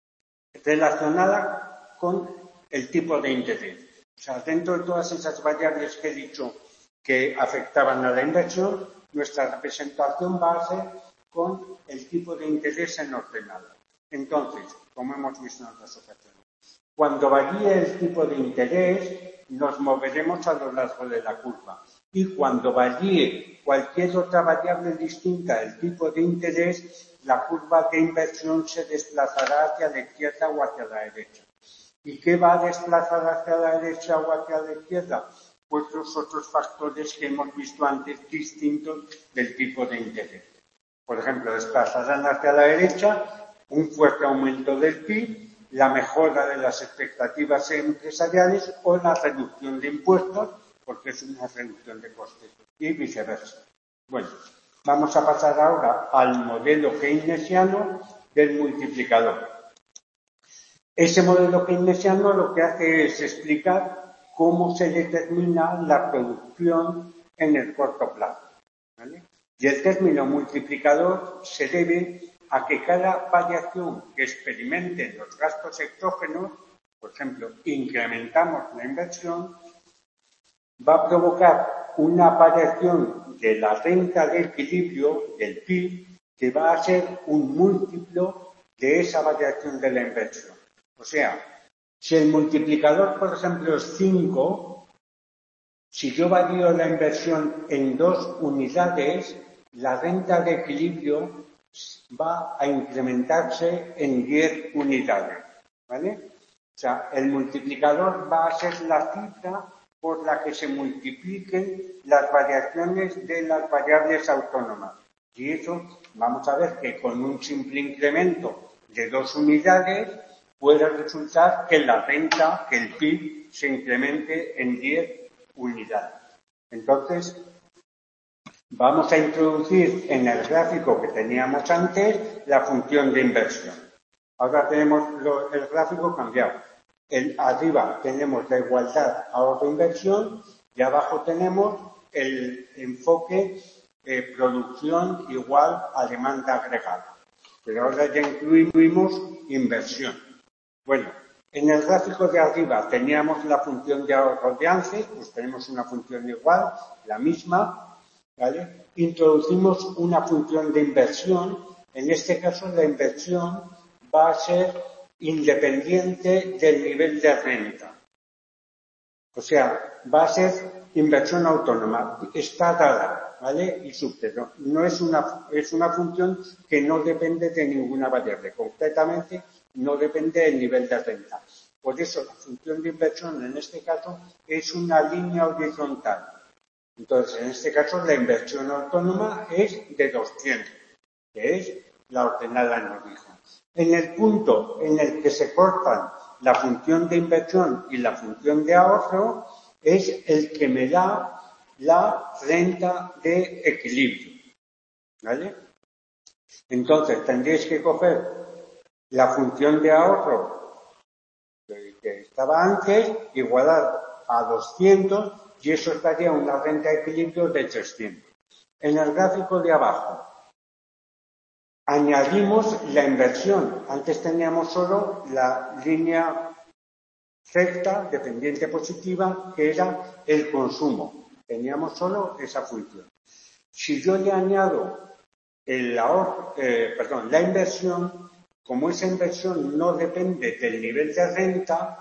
S1: relacionada con el tipo de interés. O sea, dentro de todas esas variables que he dicho que afectaban a la inversión, nuestra representación va a ser con el tipo de interés en ordenada. Entonces, como hemos visto en otras ocasiones, cuando varíe el tipo de interés, nos moveremos a lo largo de la curva. Y cuando varíe cualquier otra variable distinta del tipo de interés, la curva de inversión se desplazará hacia la izquierda o hacia la derecha. ¿Y qué va a desplazar hacia la derecha o hacia la izquierda? Pues los otros factores que hemos visto antes distintos del tipo de interés. Por ejemplo, desplazarán hacia la derecha un fuerte aumento del P I B, la mejora de las expectativas empresariales o la reducción de impuestos, porque es una reducción de costes, y viceversa. Bueno, vamos a pasar ahora al modelo keynesiano del multiplicador. Ese modelo keynesiano lo que hace es explicar cómo se determina la producción en el corto plazo, ¿vale? Y el término multiplicador se debe a que cada variación que experimenten los gastos exógenos, por ejemplo, incrementamos la inversión, va a provocar una variación de la renta de equilibrio del P I B que va a ser un múltiplo de esa variación de la inversión. O sea, si el multiplicador, por ejemplo, es cinco, si yo varío la inversión en dos unidades, la renta de equilibrio va a incrementarse en diez unidades, ¿vale? O sea, el multiplicador va a ser la cifra por la que se multipliquen las variaciones de las variables autónomas. Y eso, vamos a ver que con un simple incremento de dos unidades puede resultar que la renta, que el P I B, se incremente en diez unidades. Entonces, vamos a introducir en el gráfico que teníamos antes la función de inversión. Ahora tenemos lo, el gráfico cambiado. El, arriba tenemos la igualdad ahorro-inversión y abajo tenemos el enfoque eh, producción igual a demanda agregada. Pero ahora ya incluimos inversión. Bueno, En el gráfico de arriba teníamos la función de ahorro de antes, pues tenemos una función igual, la misma, ¿vale? Introducimos una función de inversión, en este caso la inversión va a ser independiente del nivel de renta. O sea, va a ser inversión autónoma, está dada, ¿vale? Y subcero. No es una, es una función que no depende de ninguna variable. Concretamente, no depende del nivel de renta. Por eso, la función de inversión, en este caso, es una línea horizontal. Entonces, en este caso, la inversión autónoma es de doscientos, que es la ordenada en origen. En el punto en el que se cortan la función de inversión y la función de ahorro, es el que me da la renta de equilibrio, ¿vale? Entonces, tendréis que coger la función de ahorro que estaba antes, igualar a doscientos, y eso estaría una renta de equilibrio de trescientos. En el gráfico de abajo, añadimos la inversión. Antes teníamos solo la línea recta, dependiente positiva, que era el consumo. Teníamos solo esa función. Si yo le añado el ahorro, eh, perdón, la inversión, como esa inversión no depende del nivel de renta,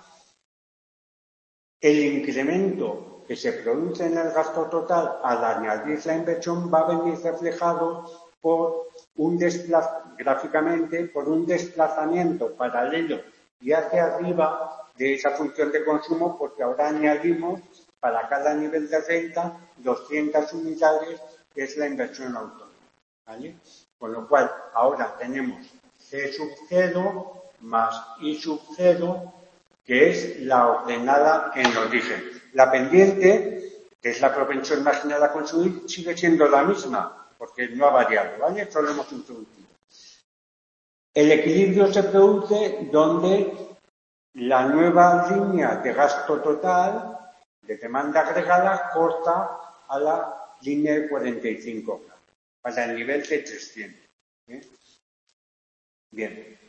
S1: el incremento que se produce en el gasto total al añadir la inversión va a venir reflejado por un desplaz- gráficamente por un desplazamiento paralelo y hacia arriba de esa función de consumo, porque ahora añadimos para cada nivel de renta doscientas unidades, que es la inversión autónoma, ¿vale? Con lo cual, ahora tenemos C sub cero más I sub cero, que es la ordenada en origen. La pendiente, que es la propensión marginal a consumir, sigue siendo la misma, porque no ha variado, ¿vale? Solo hemos introducido. El equilibrio se produce donde la nueva línea de gasto total, de demanda agregada, corta a la línea de cuarenta y cinco grados, para el nivel de trescientos. ¿eh? Bien.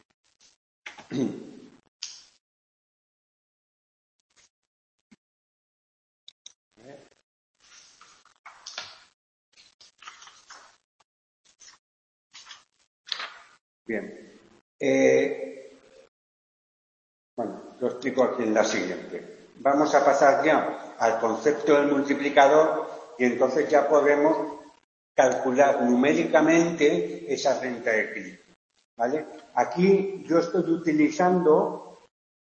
S1: Bien. Eh, bueno, lo explico aquí en la siguiente. Vamos a pasar ya al concepto del multiplicador y entonces ya podemos calcular numéricamente esa renta de equilibrio, ¿vale? Aquí yo estoy utilizando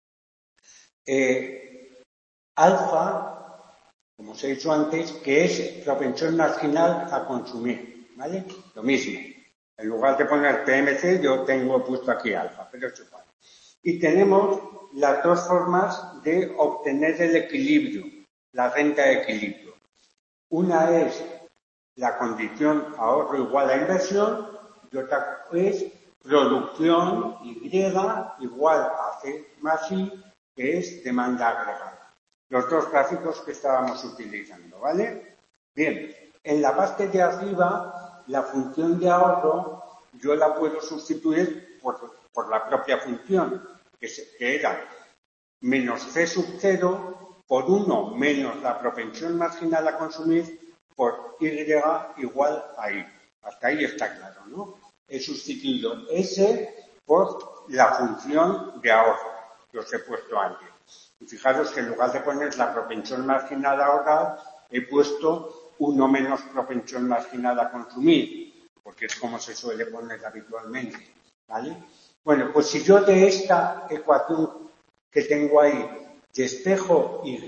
S1: eh, alfa, como os he dicho antes, que es propensión marginal a consumir, ¿vale? Lo mismo. En lugar de poner P M C, yo tengo puesto aquí alfa, pero es igual. Y tenemos las dos formas de obtener el equilibrio, la renta de equilibrio. Una es la condición ahorro igual a inversión y otra es producción Y igual a C más I, que es demanda agregada. Los dos gráficos que estábamos utilizando, ¿vale? Bien, en la parte de arriba, la función de ahorro yo la puedo sustituir por, por la propia función, que, se, que era menos C sub cero por uno menos la propensión marginal a consumir por Y igual a I. Hasta ahí está claro, ¿no? He sustituido S por la función de ahorro que os he puesto antes. Y fijaros que en lugar de poner la propensión marginal a ahorrar, he puesto uno menos propensión marginal a consumir, porque es como se suele poner habitualmente, ¿vale? Bueno, pues si yo de esta ecuación que tengo ahí despejo Y,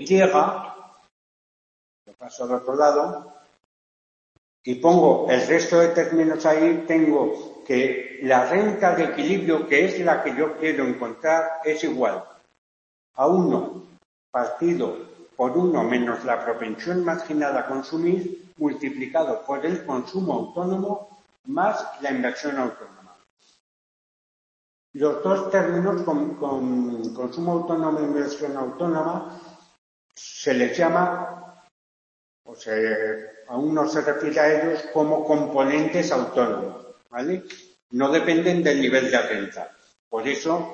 S1: lo paso al otro lado, y pongo el resto de términos ahí, tengo que la renta de equilibrio, que es la que yo quiero encontrar, es igual a uno partido por uno menos la propensión marginal a consumir multiplicado por el consumo autónomo más la inversión autónoma. Los dos términos, con, con consumo autónomo e inversión autónoma, se les llama, o sea, aún no se refiere a ellos como componentes autónomos, ¿vale? No dependen del nivel de renta. Por eso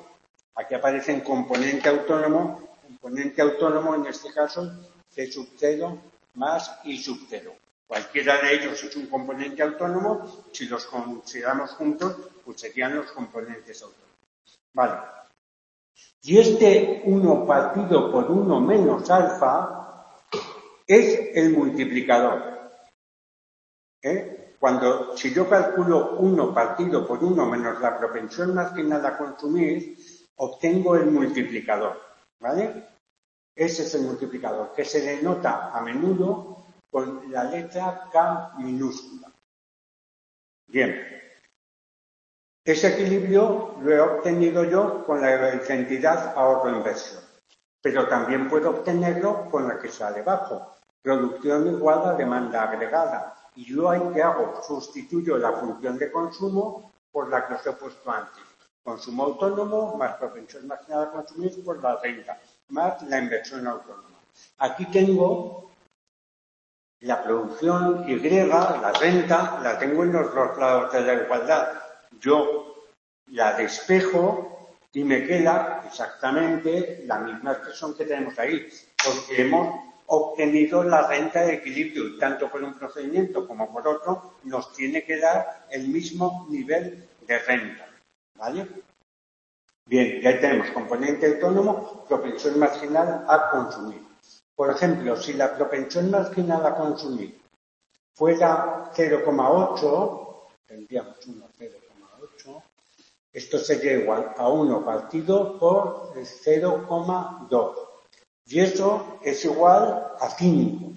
S1: Aquí aparecen componente autónomo, componente autónomo en este caso C sub cero más I sub cero. Cualquiera de ellos es un componente autónomo, si los consideramos juntos, pues serían los componentes autónomos. Vale. Y este uno partido por uno menos alfa es el multiplicador. ¿Eh? Cuando, si yo calculo uno partido por uno menos la propensión marginal a consumir, obtengo el multiplicador, ¿vale? Ese es el multiplicador, que se denota a menudo con la letra K minúscula. Bien. Ese equilibrio lo he obtenido yo con la identidad ahorro-inversión, pero también puedo obtenerlo con la que sale debajo. Producción igual a demanda agregada. Y yo ahí que hago, sustituyo la función de consumo por la que os he pueto antes. Consumo autónomo más propensión marginal a consumir por la renta, más la inversión autónoma. Aquí tengo la producción Y, la renta, la tengo en los dos lados de la igualdad. Yo la despejo y me queda exactamente la misma expresión que tenemos ahí, porque hemos obtenido la renta de equilibrio y tanto por un procedimiento como por otro nos tiene que dar el mismo nivel de renta, ¿vale? Bien, ya tenemos componente autónomo, propensión marginal a consumir. Por ejemplo, si la propensión marginal a consumir fuera cero coma ocho, tendríamos uno cero coma ocho, esto sería igual a uno partido por cero coma dos. Y eso es igual a cinco.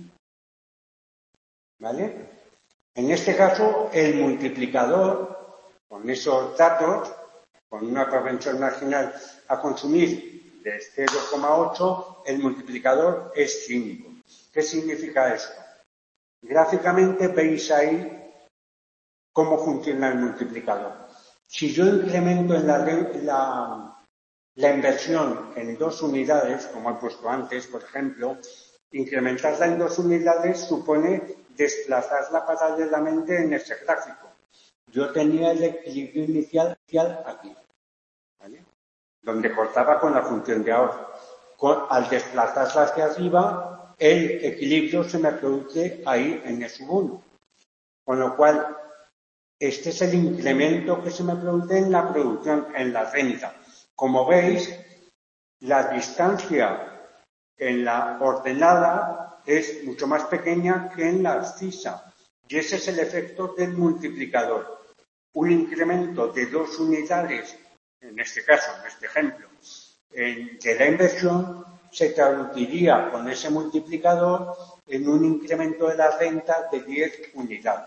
S1: ¿Vale? En este caso, el multiplicador, con esos datos, con una propensión marginal a consumir de cero coma ocho, el multiplicador es cinco. ¿Qué significa esto? Gráficamente veis ahí cómo funciona el multiplicador. Si yo incremento en la, la, la inversión en dos unidades, como he puesto antes, por ejemplo, incrementarla en dos unidades supone desplazarla paralelamente en ese gráfico. Yo tenía el equilibrio inicial aquí, ¿vale? Donde cortaba con la función de ahorro. Con, al desplazarla hacia arriba, el equilibrio se me produce ahí en E sub uno. Con lo cual, este es el incremento que se me produce en la producción, en la renta. Como veis, la distancia en la ordenada es mucho más pequeña que en la abscisa. Y ese es el efecto del multiplicador. Un incremento de dos unidades, en este caso, en este ejemplo, en, de la inversión, se traduciría con ese multiplicador en un incremento de la renta de diez unidades.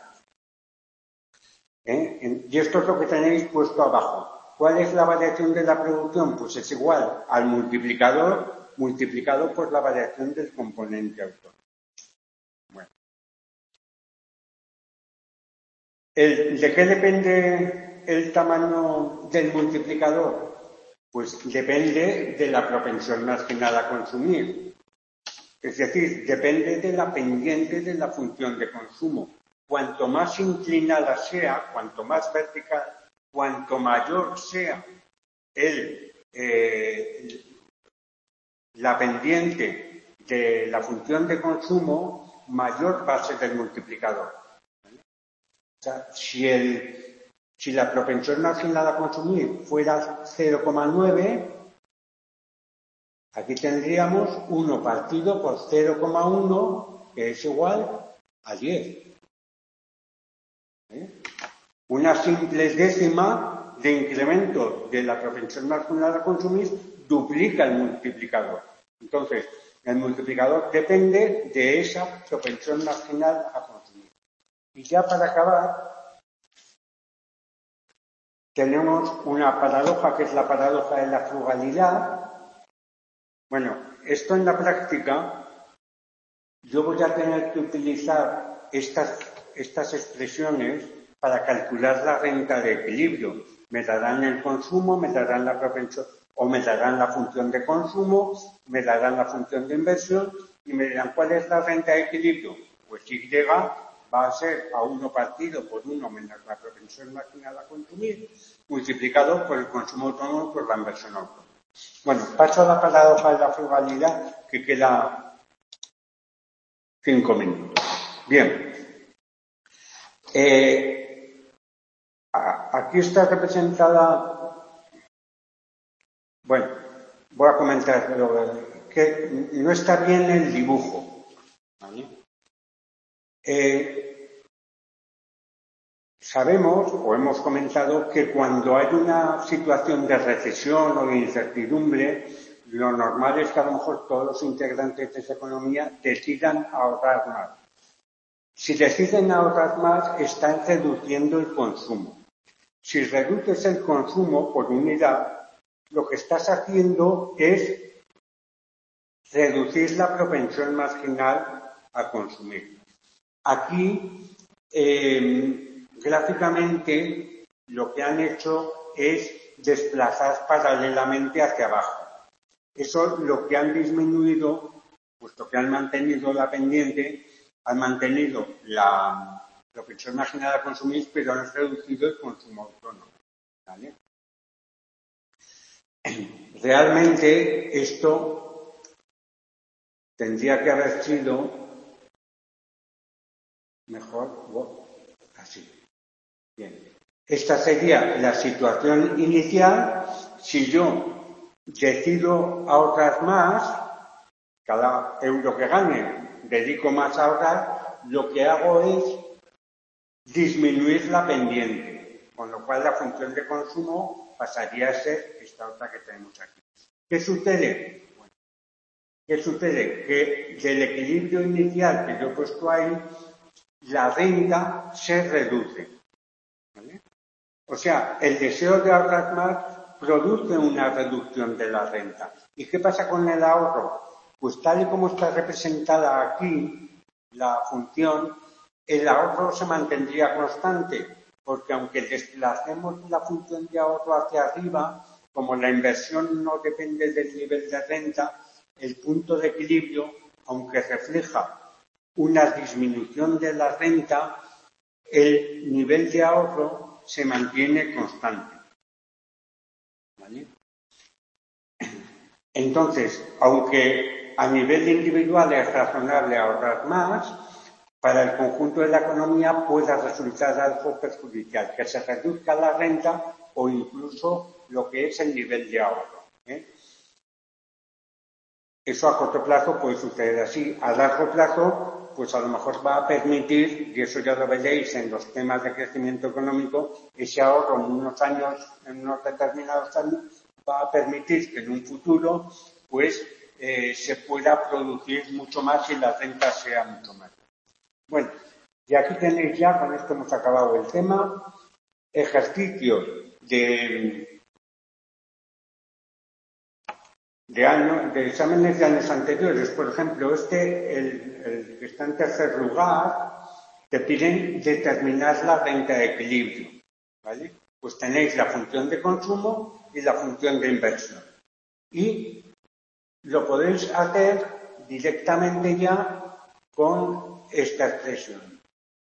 S1: ¿Eh? Y esto es lo que tenéis puesto abajo. ¿Cuál es la variación de la producción? Pues es igual al multiplicador multiplicado por la variación del componente autónomo. Bueno. ¿El, ¿De qué depende el tamaño del multiplicador? Pues depende de la propensión marginal a consumir. Es decir, depende de la pendiente de la función de consumo. Cuanto más inclinada sea, cuanto más vertical, cuanto mayor sea el, eh, la pendiente de la función de consumo, mayor va a ser el multiplicador. ¿Vale? O sea, si, el, si la propensión marginal a consumir fuera cero coma nueve, aquí tendríamos uno partido por cero coma uno, que es igual a diez. ¿Eh? Una simple décima de incremento de la propensión marginal a consumir duplica el multiplicador. Entonces, el multiplicador depende de esa propensión marginal a consumir. Y ya para acabar, tenemos una paradoja que es la paradoja de la frugalidad. Bueno, esto en la práctica, yo voy a tener que utilizar estas, estas expresiones para calcular la renta de equilibrio. Me darán el consumo, me darán la propensión, o me darán la función de consumo, me darán la función de inversión y me dirán cuál es la renta de equilibrio. Pues Y va a ser a uno partido por uno menos la propensión marginal a consumir, multiplicado por el consumo autónomo por la inversión autónoma. Bueno, paso a la paradoja de la frugalidad, que queda cinco minutos. Bien. Eh, aquí está representada, bueno, voy a comentar que no está bien el dibujo, ¿vale? Eh, sabemos o hemos comentado que cuando hay una situación de recesión o de incertidumbre, lo normal es que a lo mejor todos los integrantes de esa economía decidan ahorrar más. Si deciden ahorrar más, están reduciendo el consumo. Si reduces el consumo por unidad, lo que estás haciendo es reducir la propensión marginal a consumir. Aquí, eh, gráficamente, lo que han hecho es desplazar paralelamente hacia abajo. Eso lo que han disminuido, puesto que han mantenido la pendiente, han mantenido la propensión marginal a consumir, pero han reducido el consumo autónomo, ¿vale? Realmente esto tendría que haber sido mejor, bueno, así. Bien. Esta sería la situación inicial. Si yo decido ahorrar más, cada euro que gane, dedico más a ahorrar, lo que hago es disminuir la pendiente, con lo cual la función de consumo pasaría a ser esta otra que tenemos aquí. ¿Qué sucede? Bueno, ¿qué sucede? Que del equilibrio inicial que yo he puesto ahí, la renta se reduce, ¿vale? O sea, el deseo de ahorrar más produce una reducción de la renta. ¿Y qué pasa con el ahorro? Pues tal y como está representada aquí la función, el ahorro se mantendría constante, porque aunque desplacemos la función de ahorro hacia arriba, como la inversión no depende del nivel de renta, el punto de equilibrio, aunque refleja una disminución de la renta, el nivel de ahorro se mantiene constante, ¿vale? Entonces, aunque a nivel individual es razonable ahorrar más, para el conjunto de la economía puede resultar algo perjudicial, que se reduzca la renta o incluso lo que es el nivel de ahorro, ¿eh? Eso a corto plazo puede suceder así. A largo plazo, pues a lo mejor va a permitir, y eso ya lo veréis en los temas de crecimiento económico, ese ahorro en unos años, en unos determinados años, va a permitir que en un futuro, pues, eh, se pueda producir mucho más y la renta sea mucho más. Bueno, y aquí tenéis ya, con esto hemos acabado el tema, ejercicios de... De, año, de exámenes de años anteriores. Por ejemplo, este, el, el que está en tercer lugar, te piden determinar la renta de equilibrio, ¿vale? Pues tenéis la función de consumo y la función de inversión. Y lo podéis hacer directamente ya con esta expresión.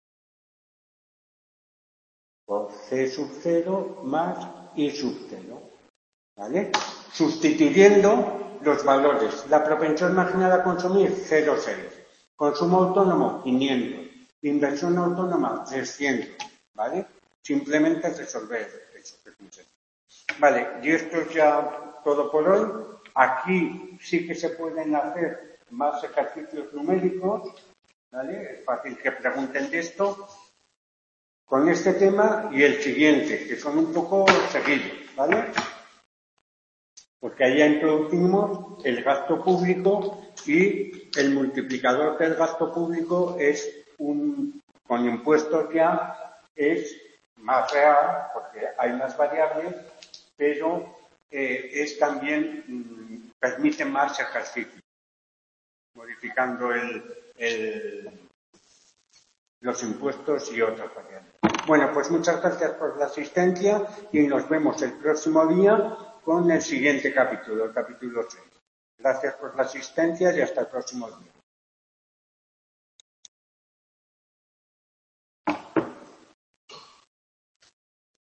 S1: Por C sub cero más I sub cero, ¿vale? Sustituyendo los valores. La propensión marginal a consumir, cero coma seis. Consumo autónomo, quinientos. Inversión autónoma, trescientos. ¿Vale? Simplemente resolver eso. Vale, y esto es ya todo por hoy. Aquí sí que se pueden hacer más ejercicios numéricos. ¿Vale? Es fácil que pregunten de esto. Con este tema y el siguiente, que son un poco seguidos. ¿Vale? Porque ahí ya introducimos el gasto público y el multiplicador del gasto público es un, con impuestos ya, es más real, porque hay más variables, pero eh, es también, mm, permite más ejercicio, modificando el, el, los impuestos y otras variables. Bueno, pues muchas gracias por la asistencia y nos vemos el próximo día con el siguiente capítulo, el capítulo seis. Gracias por la asistencia y hasta el próximo día.